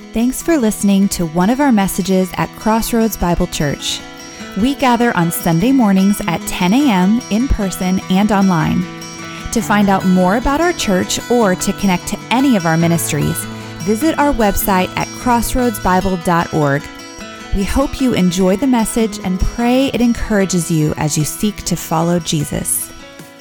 Thanks for listening to one of our messages at Crossroads Bible Church. We gather on Sunday mornings at 10 a.m. in person and online. To find out more about our church or to connect to any of our ministries, visit our website at crossroadsbible.org. We hope you enjoy the message and pray it encourages you as you seek to follow Jesus.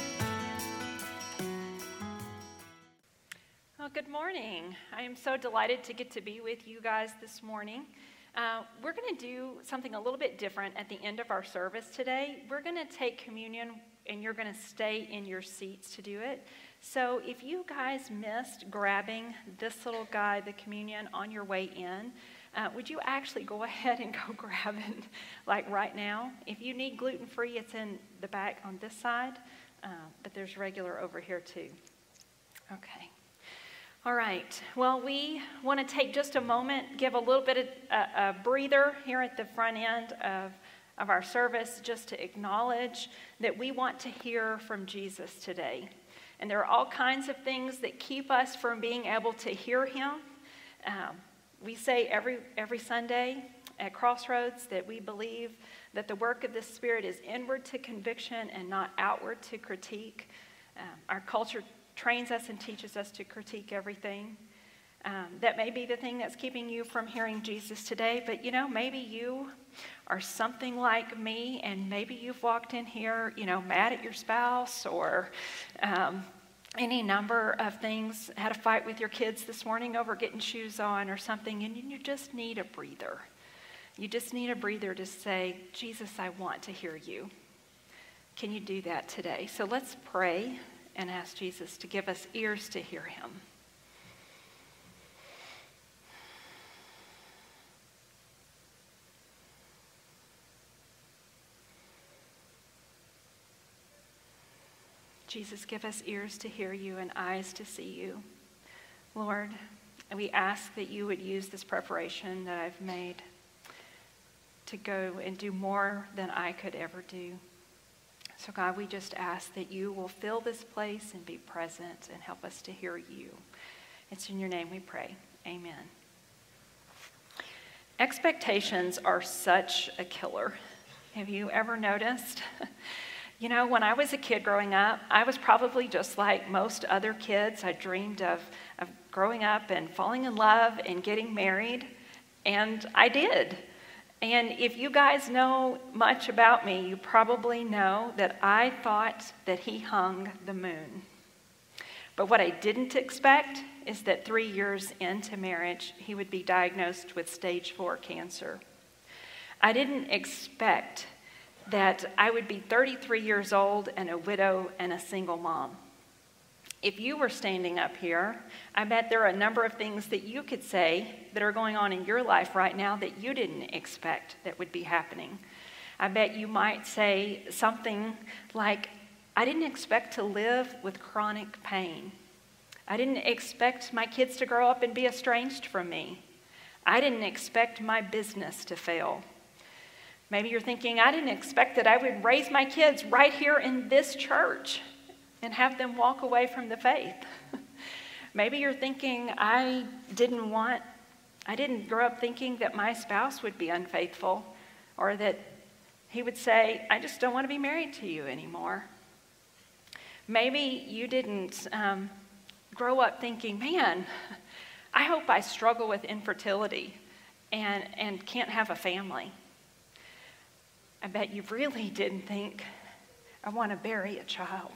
Well, good morning. I am so delighted to get to be with you guys this morning. We're going to do something a little bit different at the end of our service today. We're going to take communion and you're going to stay in your seats to do it. So if you guys missed grabbing this little guy, the communion, on your way in, would you actually go ahead and go grab it like right now? If you need gluten-free, it's in the back on this side, but there's regular over here too. Okay. All right. Well, we want to take just a moment, give a little bit of a breather here at the front end of our service, just to acknowledge that we want to hear from Jesus today. And there are all kinds of things that keep us from being able to hear him. We say every Sunday at Crossroads that we believe that the work of the Spirit is inward to conviction and not outward to critique. Our culture trains us and teaches us to critique everything. That may be the thing that's keeping you from hearing Jesus today, but maybe you are something like me, and maybe you've walked in here, mad at your spouse or any number of things, had a fight with your kids this morning over getting shoes on or something, and you just need a breather. You just need a breather to say, Jesus, I want to hear you. Can you do that today? So let's pray and ask Jesus to give us ears to hear him. Jesus, give us ears to hear you and eyes to see you. Lord, we ask that you would use this preparation that I've made to go and do more than I could ever do. So God, we just ask that you will fill this place and be present and help us to hear you. It's in your name we pray. Amen. Expectations are such a killer. Have you ever noticed? When I was a kid growing up, I was probably just like most other kids. I dreamed of growing up and falling in love and getting married, and I did. And if you guys know much about me, you probably know that I thought that he hung the moon. But what I didn't expect is that 3 years into marriage, he would be diagnosed with stage 4 cancer. I didn't expect that I would be 33 years old and a widow and a single mom. If you were standing up here, I bet there are a number of things that you could say that are going on in your life right now that you didn't expect that would be happening. I bet you might say something like, I didn't expect to live with chronic pain. I didn't expect my kids to grow up and be estranged from me. I didn't expect my business to fail. Maybe you're thinking, I didn't expect that I would raise my kids right here in this church and have them walk away from the faith. Maybe you're thinking, I didn't grow up thinking that my spouse would be unfaithful, or that he would say, I just don't want to be married to you anymore. Maybe you didn't grow up thinking, man, I hope I struggle with infertility and can't have a family. I bet you really didn't think, I want to bury a child.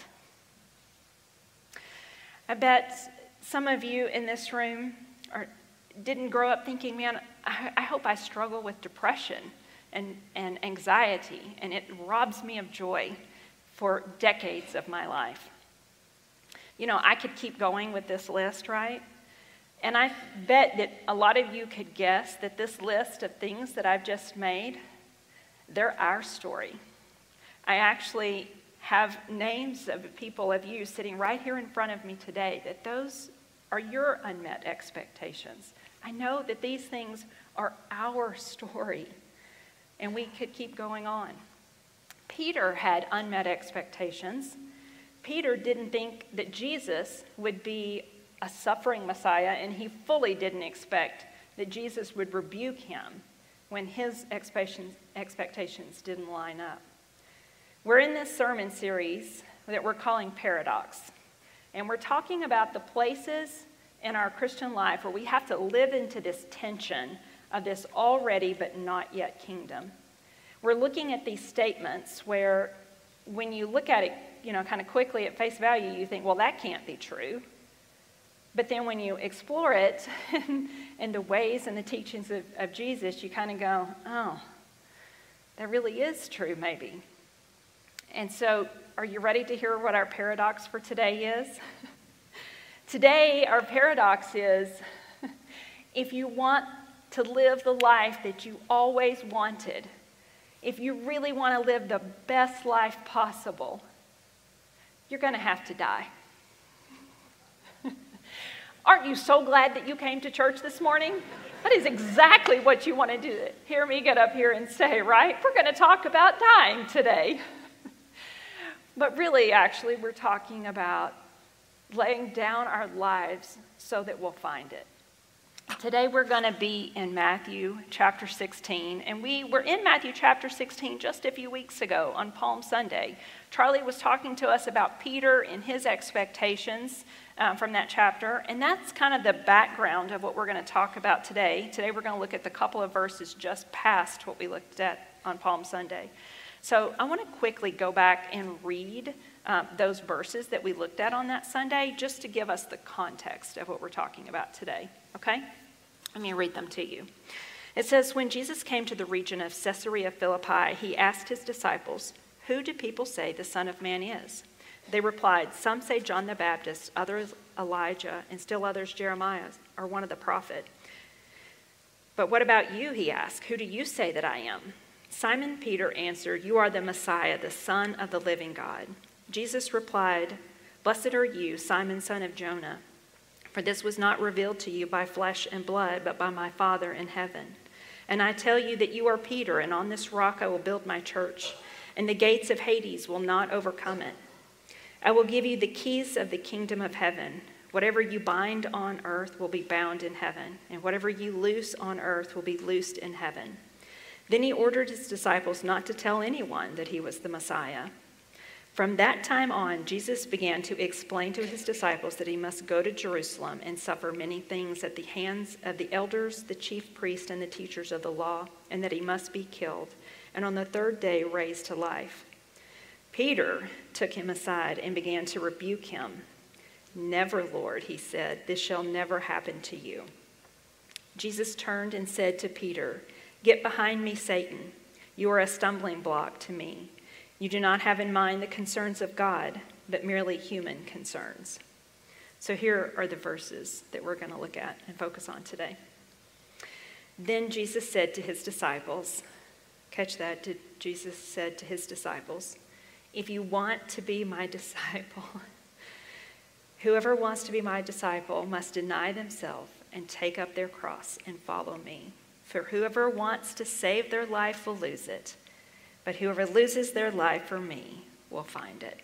I bet some of you in this room didn't grow up thinking, man, I hope I struggle with depression and anxiety, and it robs me of joy for decades of my life. I could keep going with this list, right? And I bet that a lot of you could guess that this list of things that I've just made, they're our story. I actually have names of people of you sitting right here in front of me today, that those are your unmet expectations. I know that these things are our story, and we could keep going on. Peter had unmet expectations. Peter didn't think that Jesus would be a suffering Messiah, and he fully didn't expect that Jesus would rebuke him when his expectations didn't line up. We're in this sermon series that we're calling Paradox, and we're talking about the places in our Christian life where we have to live into this tension of this already but not yet kingdom. We're looking at these statements where when you look at it, kind of quickly at face value, you think, well, that can't be true. But then when you explore it in the ways and the teachings of Jesus, you kind of go, oh, that really is true, maybe. And so, are you ready to hear what our paradox for today is? Today, our paradox is, if you want to live the life that you always wanted, if you really want to live the best life possible, you're going to have to die. Aren't you so glad that you came to church this morning? That is exactly what you want to do. Hear me get up here and say, right? We're going to talk about dying today. But really, actually, we're talking about laying down our lives so that we'll find it. Today we're going to be in Matthew chapter 16, and we were in Matthew chapter 16 just a few weeks ago on Palm Sunday. Charlie was talking to us about Peter and his expectations from that chapter, and that's kind of the background of what we're going to talk about today. Today we're going to look at the couple of verses just past what we looked at on Palm Sunday. So I want to quickly go back and read those verses that we looked at on that Sunday just to give us the context of what we're talking about today. Okay? Let me read them to you. It says, when Jesus came to the region of Caesarea Philippi, he asked his disciples, who do people say the Son of Man is? They replied, some say John the Baptist, others Elijah, and still others Jeremiah or one of the prophets. But what about you, he asked, who do you say that I am? Simon Peter answered, you are the Messiah, the Son of the living God. Jesus replied, blessed are you, Simon, son of Jonah. For this was not revealed to you by flesh and blood, but by my Father in heaven. And I tell you that you are Peter, and on this rock I will build my church, and the gates of Hades will not overcome it. I will give you the keys of the kingdom of heaven. Whatever you bind on earth will be bound in heaven, and whatever you loose on earth will be loosed in heaven. Then he ordered his disciples not to tell anyone that he was the Messiah. From that time on, Jesus began to explain to his disciples that he must go to Jerusalem and suffer many things at the hands of the elders, the chief priests, and the teachers of the law, and that he must be killed, and on the third day raised to life. Peter took him aside and began to rebuke him. Never, Lord, he said, this shall never happen to you. Jesus turned and said to Peter, get behind me, Satan. You are a stumbling block to me. You do not have in mind the concerns of God, but merely human concerns. So here are the verses that we're going to look at and focus on today. Then Jesus said to his disciples, catch that, Jesus said to his disciples, if you want to be my disciple, whoever wants to be my disciple must deny themselves and take up their cross and follow me. For whoever wants to save their life will lose it, but whoever loses their life for me will find it.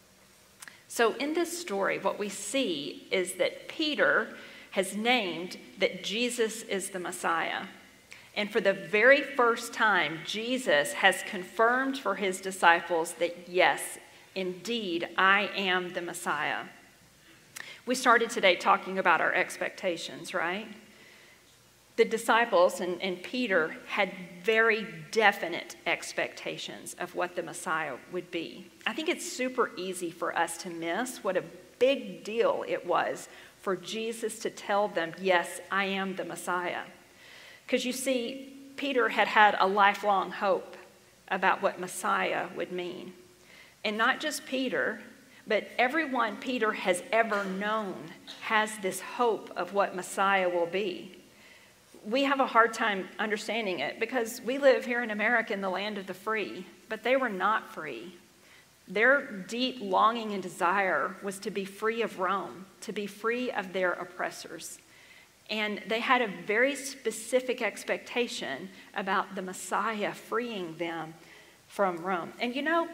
So in this story, what we see is that Peter has named that Jesus is the Messiah. And for the very first time, Jesus has confirmed for his disciples that, yes, indeed, I am the Messiah. We started today talking about our expectations, right? The disciples and Peter had very definite expectations of what the Messiah would be. I think it's super easy for us to miss what a big deal it was for Jesus to tell them, yes, I am the Messiah. Because you see, Peter had had a lifelong hope about what Messiah would mean. And not just Peter, but everyone Peter has ever known has this hope of what Messiah will be. We have a hard time understanding it because we live here in America in the land of the free, but they were not free. Their deep longing and desire was to be free of Rome, to be free of their oppressors. And they had a very specific expectation about the Messiah freeing them from Rome. And you know,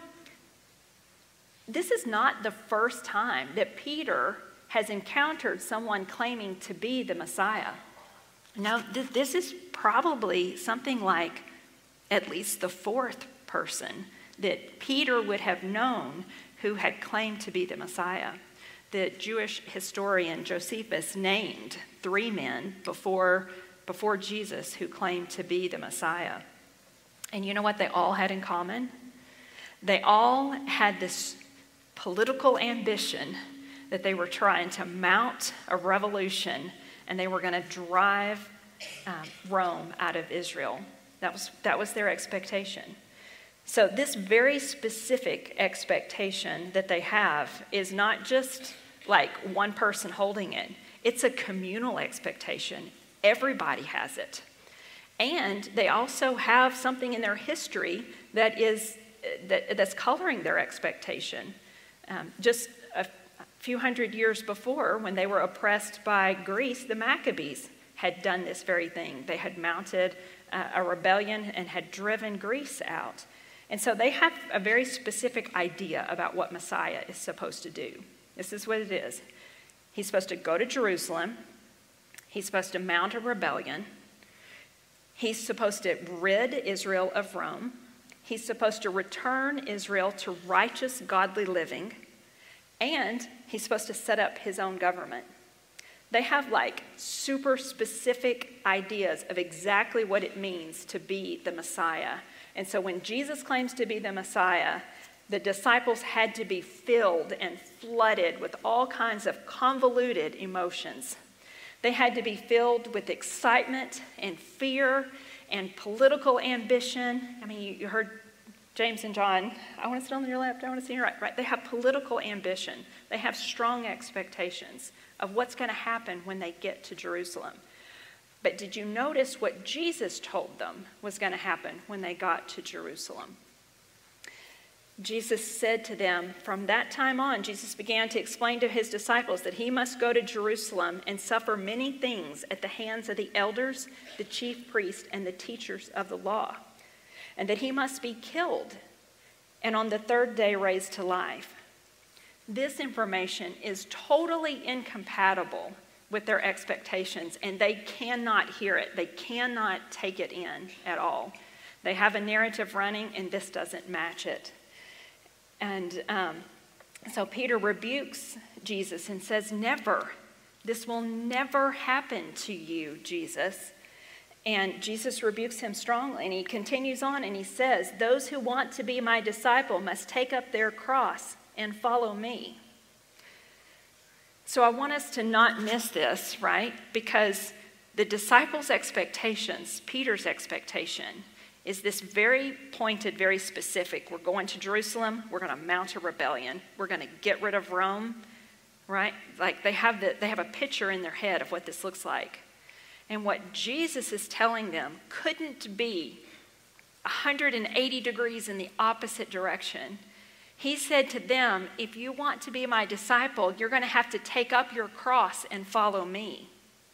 this is not the first time that Peter has encountered someone claiming to be the Messiah. Now, this is probably something like at least the fourth person that Peter would have known who had claimed to be the Messiah. The Jewish historian Josephus named 3 men before Jesus who claimed to be the Messiah. And you know what they all had in common? They all had this political ambition that they were trying to mount a revolution, and they were going to drive Rome out of Israel. That was their expectation. So this very specific expectation that they have is not just like one person holding it. It's a communal expectation. Everybody has it. And they also have something in their history that's coloring their expectation. Just a few hundred years before, when they were oppressed by Greece, the Maccabees had done this very thing. They had mounted a rebellion and had driven Greece out. And so they have a very specific idea about what Messiah is supposed to do. This is what it is. He's supposed to go to Jerusalem. He's supposed to mount a rebellion. He's supposed to rid Israel of Rome. He's supposed to return Israel to righteous, godly living. And he's supposed to set up his own government. They have like super specific ideas of exactly what it means to be the Messiah. And so when Jesus claims to be the Messiah, the disciples had to be filled and flooded with all kinds of convoluted emotions. They had to be filled with excitement and fear and political ambition. I mean, you heard James and John, I want to sit on your left, I want to sit on your right. Right? They have political ambition. They have strong expectations of what's going to happen when they get to Jerusalem. But did you notice what Jesus told them was going to happen when they got to Jerusalem? Jesus said to them, from that time on, Jesus began to explain to his disciples that he must go to Jerusalem and suffer many things at the hands of the elders, the chief priests, and the teachers of the law, and that he must be killed and on the third day raised to life. This information is totally incompatible with their expectations, and they cannot hear it. They cannot take it in at all. They have a narrative running, and this doesn't match it. And so Peter rebukes Jesus and says, never. This will never happen to you, Jesus. And Jesus rebukes him strongly, and he continues on, and he says, those who want to be my disciple must take up their cross and follow me. So I want us to not miss this, right? Because the disciples' expectations, Peter's expectation, is this very pointed, very specific. We're going to Jerusalem. We're going to mount a rebellion. We're going to get rid of Rome, right? Like they have a picture in their head of what this looks like. And what Jesus is telling them couldn't be 180 degrees in the opposite direction. He said to them, if you want to be my disciple, you're going to have to take up your cross and follow me.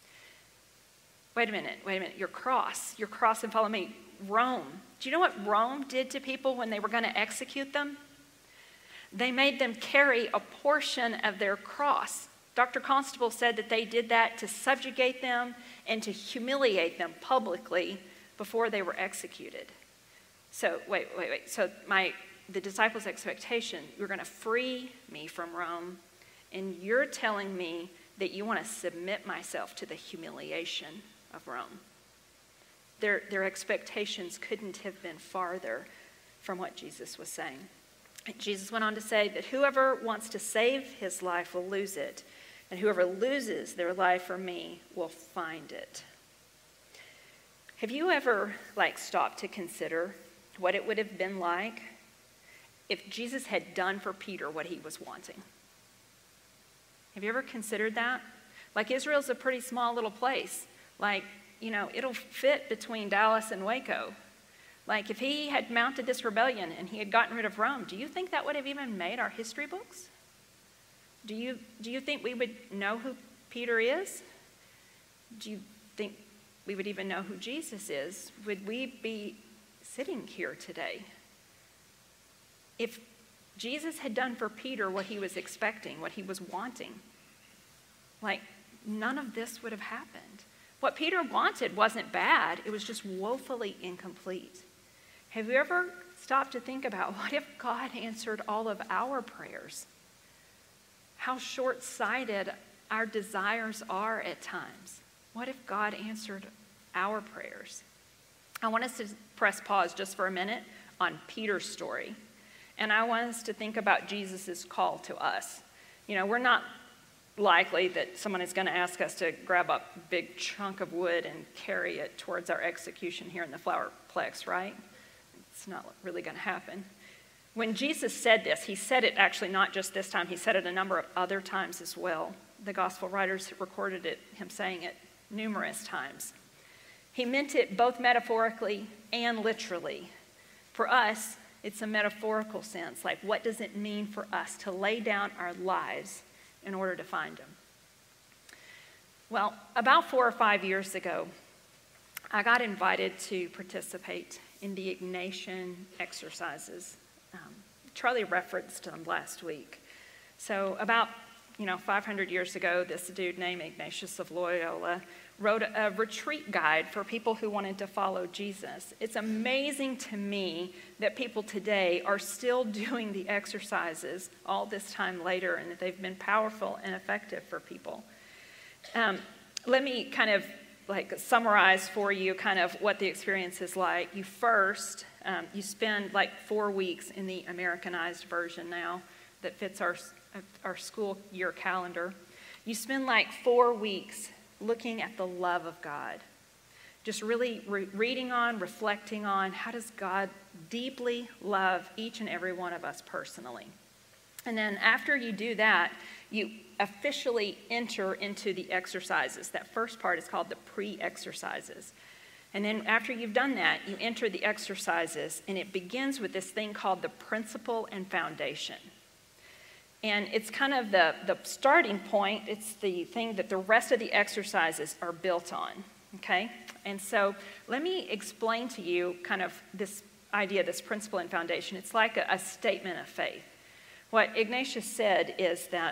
Wait a minute. Your cross and follow me. Rome. Do you know what Rome did to people when they were going to execute them? They made them carry a portion of their cross. Dr. Constable said that they did that to subjugate them and to humiliate them publicly before they were executed. So, wait. So the disciples' expectation, you're going to free me from Rome, and you're telling me that you want to submit myself to the humiliation of Rome. Their expectations couldn't have been farther from what Jesus was saying. Jesus went on to say that whoever wants to save his life will lose it, and whoever loses their life for me will find it. Have you ever stopped to consider what it would have been like if Jesus had done for Peter what he was wanting? Have you ever considered that? Israel's a pretty small little place. It'll fit between Dallas and Waco. If he had mounted this rebellion and he had gotten rid of Rome, do you think that would have even made our history books? Do you think we would know who Peter is? Do you think we would even know who Jesus is? Would we be sitting here today? If Jesus had done for Peter what he was expecting, what he was wanting, none of this would have happened. What Peter wanted wasn't bad, it was just woefully incomplete. Have you ever stopped to think about, what if God answered all of our prayers? How short-sighted our desires are at times. What if God answered our prayers? I want us to press pause just for a minute on Peter's story. And I want us to think about Jesus' call to us. We're not likely that someone is going to ask us to grab a big chunk of wood and carry it towards our execution here in the Flowerplex, right? It's not really going to happen. When Jesus said this, he said it actually not just this time, he said it a number of other times as well. The gospel writers recorded him saying it numerous times. He meant it both metaphorically and literally. For us, it's a metaphorical sense. Like, what does it mean for us to lay down our lives in order to find him? Well, about 4 or 5 years ago, I got invited to participate in the Ignatian exercises. Charlie referenced them last week. So about 500 years ago, this dude named Ignatius of Loyola wrote a retreat guide for people who wanted to follow Jesus. It's amazing to me that people today are still doing the exercises all this time later, and that they've been powerful and effective for people. Let me kind of summarize for you kind of what the experience is like. You spend 4 weeks in the Americanized version now that fits our school year calendar. You spend 4 weeks looking at the love of God, just really reading on, reflecting on, how does God deeply love each and every one of us personally. And then after you do that, you officially enter into the exercises. That first part is called the pre-exercises. And then after you've done that, you enter the exercises, and it begins with this thing called the principle and foundation. And it's kind of the starting point. It's the thing that the rest of the exercises are built on, okay? And so let me explain to you kind of this idea, this principle and foundation. It's like a statement of faith. What Ignatius said is that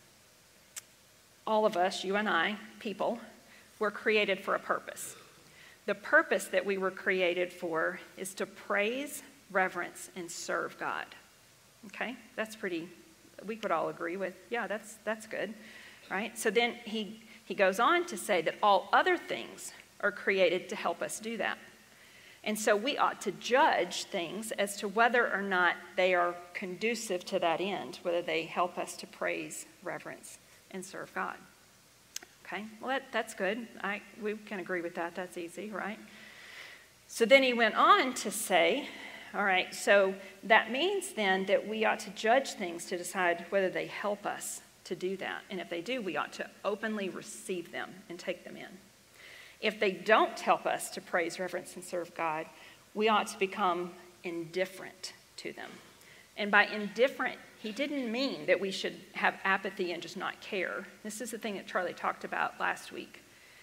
all of us, you and I, people, were created for a purpose. The purpose that we were created for is to praise, reverence, and serve God. Okay? That's pretty, we could all agree with, yeah, that's good, right? So then he goes on to say that all other things are created to help us do that. And so we ought to judge things as to whether or not they are conducive to that end, whether they help us to praise, reverence, and serve God. Okay, well, that's good. We can agree with that. That's easy, right? So then he went on to say, all right, so that means then that we ought to judge things to decide whether they help us to do that. And if they do, we ought to openly receive them and take them in. If they don't help us to praise, reverence, and serve God, we ought to become indifferent to them. And by indifferent, he didn't mean that we should have apathy and just not care. This is the thing that Charlie talked about last week.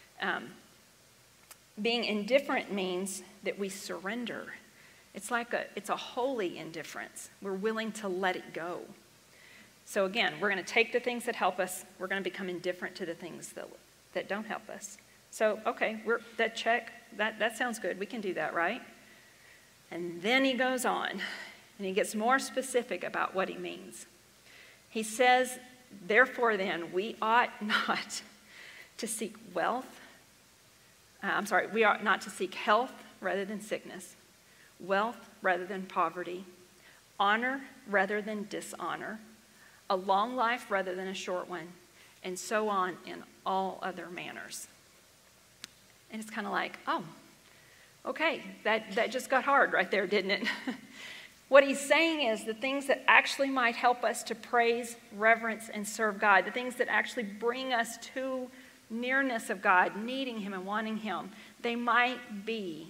Being indifferent means that we surrender. It's a holy indifference. We're willing to let it go. So again, we're going to take the things that help us. We're going to become indifferent to the things that don't help us. So, okay, that sounds good. We can do that, right? And then he goes on, and he gets more specific about what he means. He says, therefore then, we ought not to seek wealth. We ought not to seek health rather than sickness, wealth rather than poverty, honor rather than dishonor, a long life rather than a short one, and so on in all other manners. And it's kind of like, oh, okay, that just got hard right there, didn't it? What he's saying is the things that actually might help us to praise, reverence, and serve God, the things that actually bring us to nearness of God, needing him and wanting him, they might be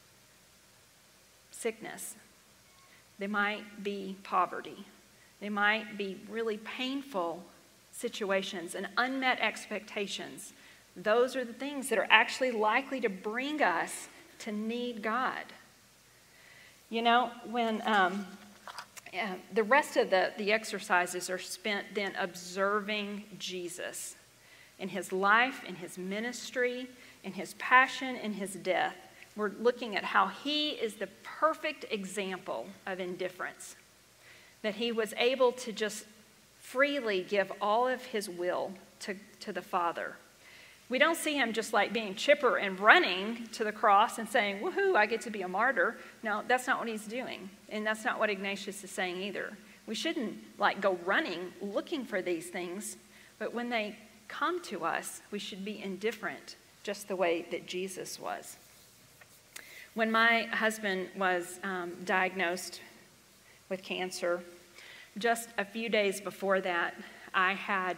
sickness. They might be poverty. They might be really painful situations and unmet expectations. Those are the things that are actually likely to bring us to need God. You know, when the rest of the exercises are spent then observing Jesus in his life, in his ministry, in his passion, in his death. We're looking at how he is the perfect example of indifference, that he was able to just freely give all of his will to the Father. We don't see him just like being chipper and running to the cross and saying, woohoo, I get to be a martyr. No, that's not what he's doing. And that's not what Ignatius is saying either. We shouldn't like go running looking for these things, but when they come to us, we should be indifferent, just the way that Jesus was. When my husband was diagnosed with cancer, just a few days before that, I had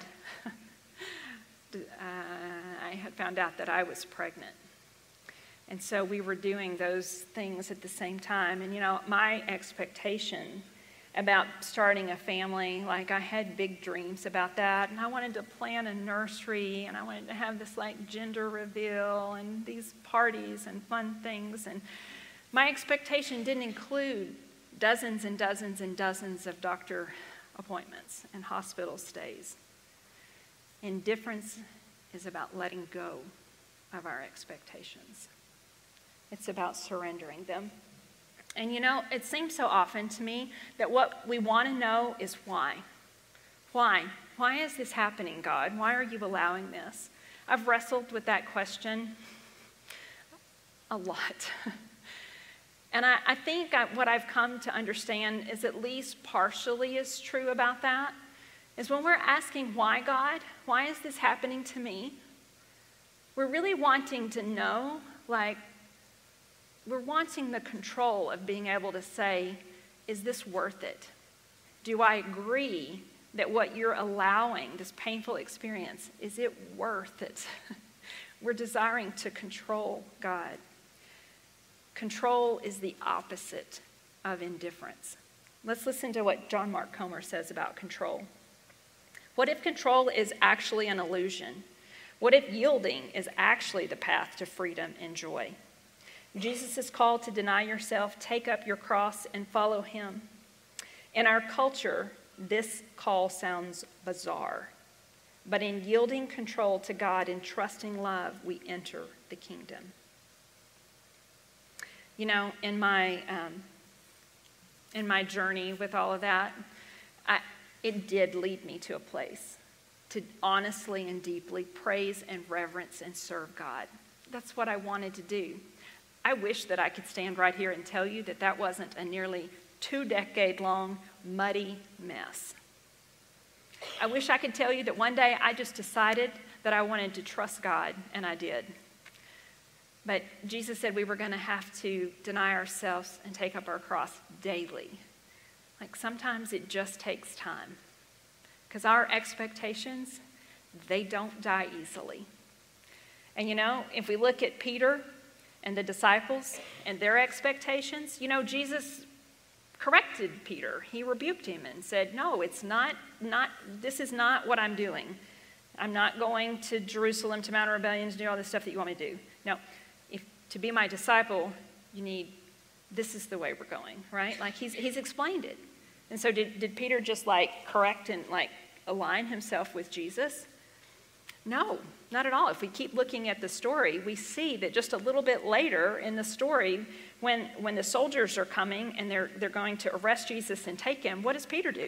found out that I was pregnant. And so we were doing those things at the same time. And, my expectation about starting a family, like I had big dreams about that. And I wanted to plan a nursery, and I wanted to have this like gender reveal and these parties and fun things. And my expectation didn't include dozens and dozens and dozens of doctor appointments and hospital stays. Indifference is about letting go of our expectations. It's about surrendering them. And it seems so often to me that what we want to know is why. Why? Why is this happening, God? Why are you allowing this? I've wrestled with that question a lot. And I think what I've come to understand is at least partially is true about that, is when we're asking why, God, why is this happening to me? We're really wanting to know, like, we're wanting the control of being able to say, is this worth it? Do I agree that what you're allowing, this painful experience, is it worth it? We're desiring to control God. Control is the opposite of indifference. Let's listen to what John Mark Comer says about control. What if control is actually an illusion? What if yielding is actually the path to freedom and joy? Jesus is called to deny yourself, take up your cross, and follow him. In our culture, this call sounds bizarre. But in yielding control to God and trusting love, we enter the kingdom. In my journey with all of that, it did lead me to a place to honestly and deeply praise and reverence and serve God. That's what I wanted to do. I wish that I could stand right here and tell you that that wasn't a nearly 2-decade-long muddy mess. I wish I could tell you that one day I just decided that I wanted to trust God, and I did. But Jesus said we were going to have to deny ourselves and take up our cross daily. Like sometimes it just takes time. Because our expectations, they don't die easily. And if we look at Peter and the disciples and their expectations, Jesus corrected Peter. He rebuked him and said, no, it's not, this is not what I'm doing. I'm not going to Jerusalem, to Mount of Rebellion, to do all this stuff that you want me to do. No, to be my disciple, this is the way we're going, right? Like he's explained it. And so did Peter just correct and align himself with Jesus? No, not at all. If we keep looking at the story, we see that just a little bit later in the story, when the soldiers are coming and they're going to arrest Jesus and take him, what does Peter do?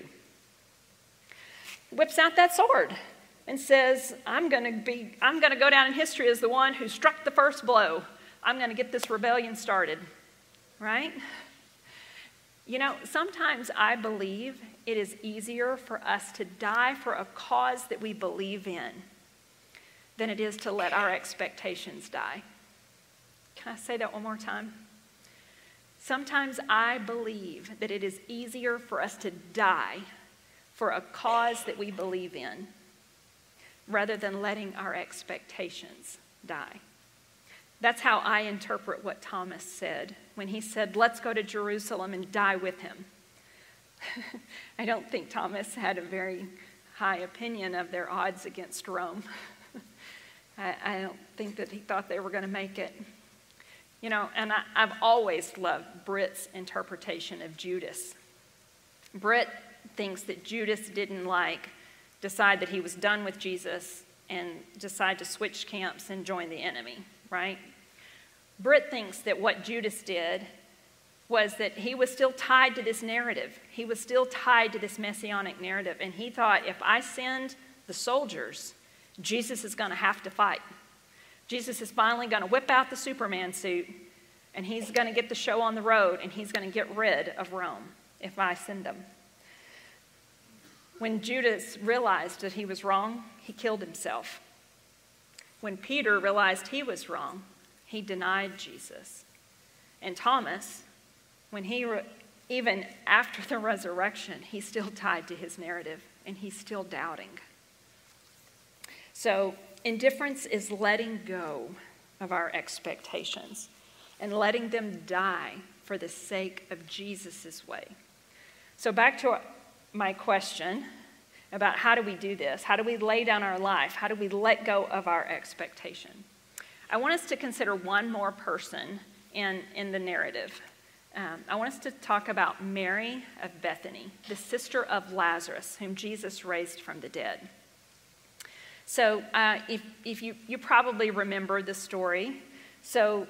Whips out that sword and says, I'm going to go down in history as the one who struck the first blow. I'm going to get this rebellion started, right? Sometimes I believe it is easier for us to die for a cause that we believe in than it is to let our expectations die. Can I say that one more time? Sometimes I believe that it is easier for us to die for a cause that we believe in rather than letting our expectations die. That's how I interpret what Thomas said when he said, let's go to Jerusalem and die with him. I don't think Thomas had a very high opinion of their odds against Rome. I don't think that he thought they were going to make it. And I've always loved Britt's interpretation of Judas. Britt thinks that Judas didn't decide that he was done with Jesus and decide to switch camps and join the enemy, right? Britt thinks that what Judas did was that he was still tied to this narrative. He was still tied to this messianic narrative. And he thought, if I send the soldiers, Jesus is going to have to fight. Jesus is finally going to whip out the Superman suit, and he's going to get the show on the road, and he's going to get rid of Rome if I send them. When Judas realized that he was wrong, he killed himself. When Peter realized he was wrong, he denied Jesus. And Thomas, when even after the resurrection, he's still tied to his narrative, and he's still doubting. So indifference is letting go of our expectations and letting them die for the sake of Jesus' way. So back to my question about how do we do this? How do we lay down our life? How do we let go of our expectation? I want us to consider one more person in the narrative. I want us to talk about Mary of Bethany, the sister of Lazarus, whom Jesus raised from the dead. So if you probably remember the story. So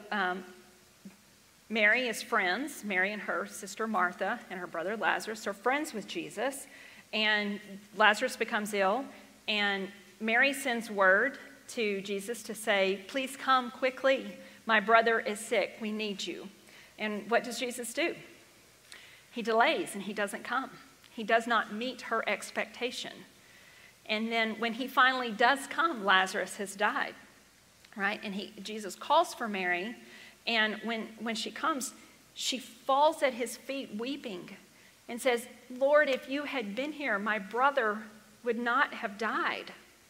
Mary is friends. Mary and her sister Martha and her brother Lazarus are friends with Jesus. And Lazarus becomes ill. And Mary sends word to Jesus to say, please come quickly. My brother is sick. We need you. And what does Jesus do? He delays and he doesn't come. He does not meet her expectation. And then when he finally does come, Lazarus has died, right? And Jesus calls for Mary, and when she comes, she falls at his feet weeping and says, Lord, if you had been here, my brother would not have died.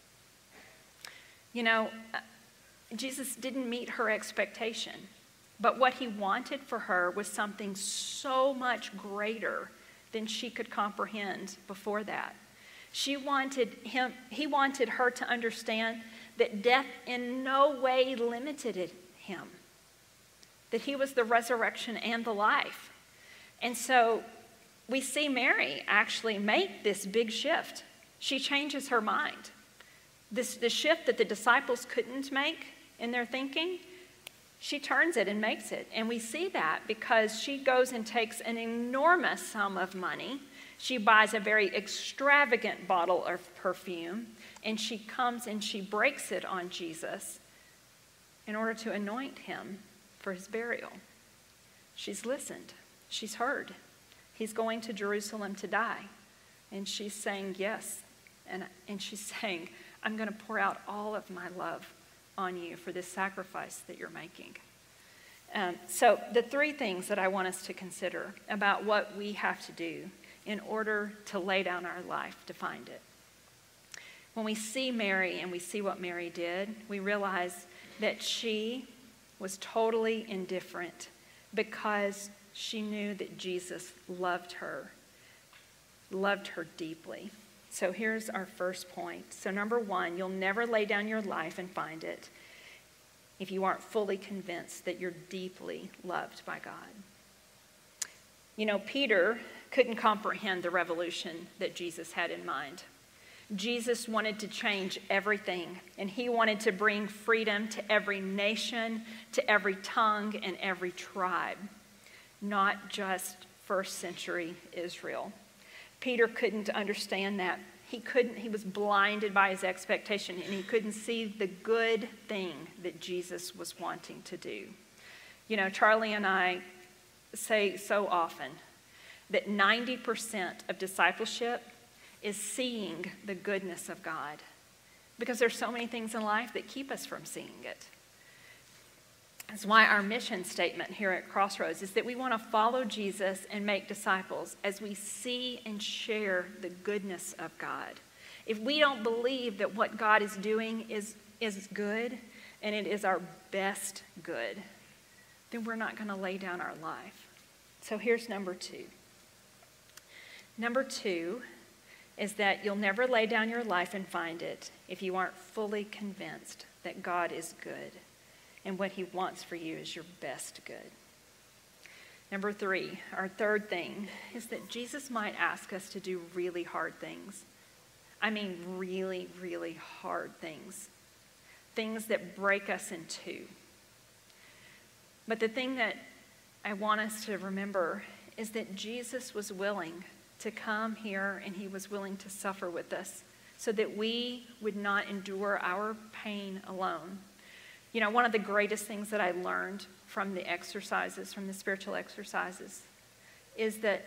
You know, Jesus didn't meet her expectation, but what he wanted for her was something so much greater than she could comprehend before that. He wanted her to understand that death in no way limited him, that he was the resurrection and the life. And so we see Mary actually make this big shift. She changes her mind. The shift that the disciples couldn't make in their thinking, she turns it and makes it. And we see that because she goes and takes an enormous sum of money. She buys a very extravagant bottle of perfume, and she comes and she breaks it on Jesus in order to anoint him for his burial. She's listened. She's heard. He's going to Jerusalem to die. And she's saying yes. And she's saying, I'm going to pour out all of my love on you for this sacrifice that you're making. So the three things that I want us to consider about what we have to do in order to lay down our life to find it. When we see Mary and we see what Mary did, we realize that she was totally indifferent because she knew that Jesus loved her deeply. So here's our first point. So number one, you'll never lay down your life and find it if you aren't fully convinced that you're deeply loved by God. You know, Peter couldn't comprehend the revolution that Jesus had in mind. Jesus wanted to change everything, and he wanted to bring freedom to every nation, to every tongue, and every tribe, not just first century Israel. Peter couldn't understand that. He was blinded by his expectation, and he couldn't see the good thing that Jesus was wanting to do. You know, Charlie and I say so often that 90% of discipleship is seeing the goodness of God, because there's so many things in life that keep us from seeing it. That's why our mission statement here at Crossroads is that we want to follow Jesus and make disciples as we see and share the goodness of God. If we don't believe that what God is doing is good and it is our best good, then we're not going to lay down our life. So here's number two. Number two is that you'll never lay down your life and find it if you aren't fully convinced that God is good and what he wants for you is your best good. Number three, our third thing, is that Jesus might ask us to do really hard things. I mean, really, really hard things. Things that break us in two. But the thing that I want us to remember is that Jesus was willing to come here and he was willing to suffer with us so that we would not endure our pain alone. You know, one of the greatest things that I learned from the exercises, from the spiritual exercises, is that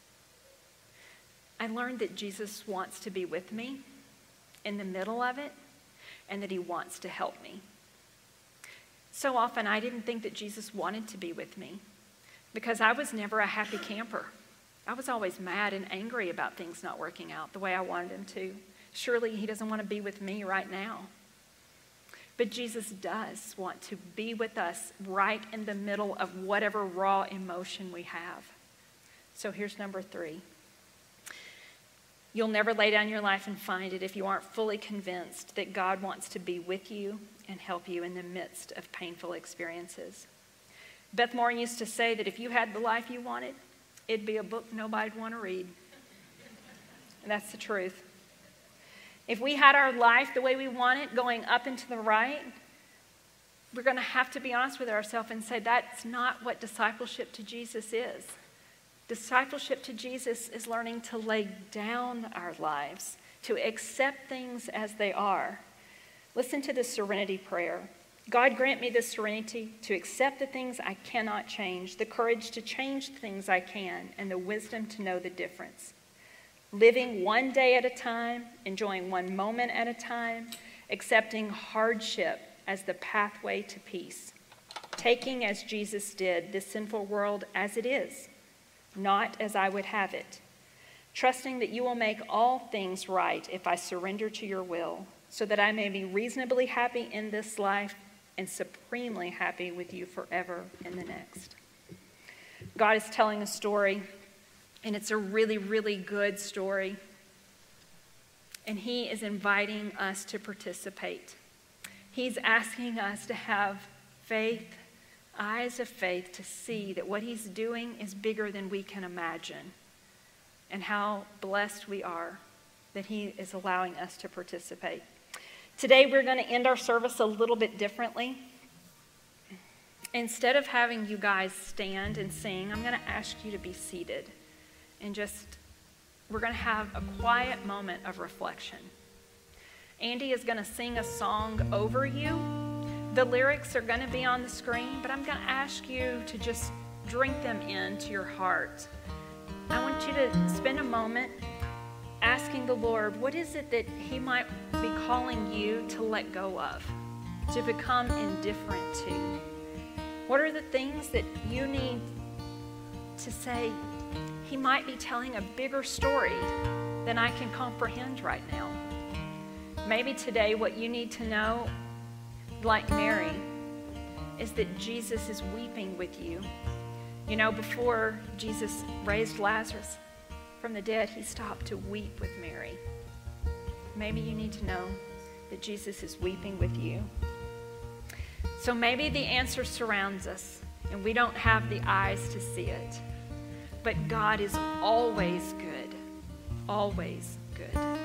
I learned that Jesus wants to be with me in the middle of it and that he wants to help me. So often I didn't think that Jesus wanted to be with me because I was never a happy camper. I was always mad and angry about things not working out the way I wanted him to. Surely he doesn't want to be with me right now. But Jesus does want to be with us right in the middle of whatever raw emotion we have. So here's number 3. You'll never lay down your life and find it if you aren't fully convinced that God wants to be with you and help you in the midst of painful experiences. Beth Moore used to say that if you had the life you wanted, it'd be a book nobody'd want to read. And that's the truth. If we had our life the way we want it, going up and to the right, we're going to have to be honest with ourselves and say that's not what discipleship to Jesus is. Discipleship to Jesus is learning to lay down our lives, to accept things as they are. Listen to the serenity prayer. God, grant me the serenity to accept the things I cannot change, the courage to change the things I can, and the wisdom to know the difference. Living one day at a time, enjoying one moment at a time, accepting hardship as the pathway to peace. Taking, as Jesus did, this sinful world as it is, not as I would have it. Trusting that you will make all things right if I surrender to your will, so that I may be reasonably happy in this life and supremely happy with you forever in the next. God is telling a story, and it's a really, really good story. And he is inviting us to participate. He's asking us to have faith, eyes of faith, to see that what he's doing is bigger than we can imagine. And how blessed we are that he is allowing us to participate. Today we're going to end our service a little bit differently. Instead of having you guys stand and sing, I'm going to ask you to be seated. And we're going to have a quiet moment of reflection. Andy is going to sing a song over you. The lyrics are going to be on the screen, but I'm going to ask you to just drink them into your heart. I want you to spend a moment asking the Lord, what is it that he might be calling you to let go of, to become indifferent to? What are the things that you need to say, he might be telling a bigger story than I can comprehend right now? Maybe today what you need to know, like Mary, is that Jesus is weeping with you. You know, before Jesus raised Lazarus from the dead, he stopped to weep with Mary. Maybe you need to know that Jesus is weeping with you. So maybe the answer surrounds us and we don't have the eyes to see it. But God is always good, always good.